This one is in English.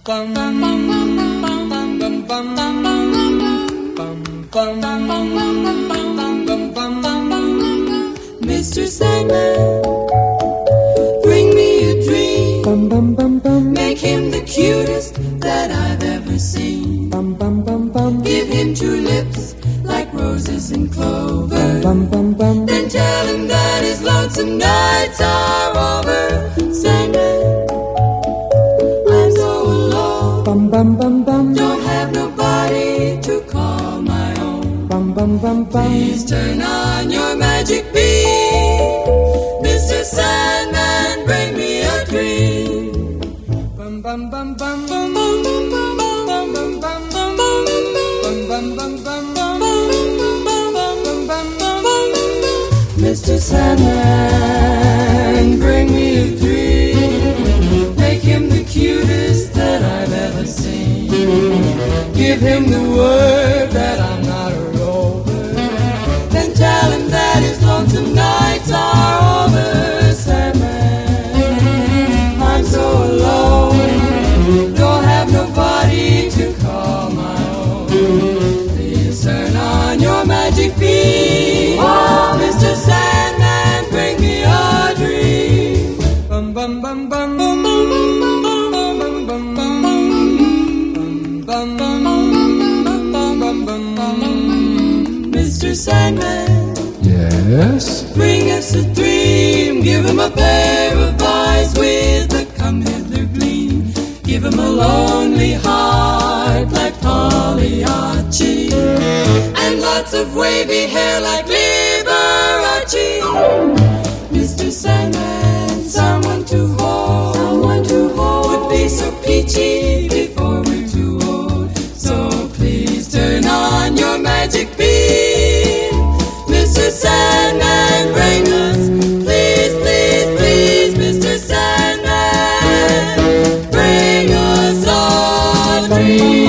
Mr. Sandman, bring me a dream. Make him the cutest that I've ever seen. Give him two lips like roses and clover. Then tell him that his lonesome nights are over. Sandman, I'm so alone. Don't have nobody to call my own. Please turn on your magic beam. Mr. Sandman, bring me a dream. Mr. Sandman, bring me a dream. Make him the cutest that I've ever seen. Give him the word that I'm not a rover. Then tell him that his lonesome nights are over. Sandman, I'm so alone. Don't have nobody to call my own. Please turn on your magic beam. Oh, Mr. Sandman, bring me a dream. Mr. Sandman, yes? bring us a dream. Give him a pair of eyes with a come hither gleam. Give him a lonely heart like Pagliacci, and lots of wavy hair like Liberace. Mr. Sandman, someone to hold would be so peachy before we're too old. So please turn on your magic beam. Mr. Sandman, bring us, please, please, please, Mr. Sandman, bring us a dream.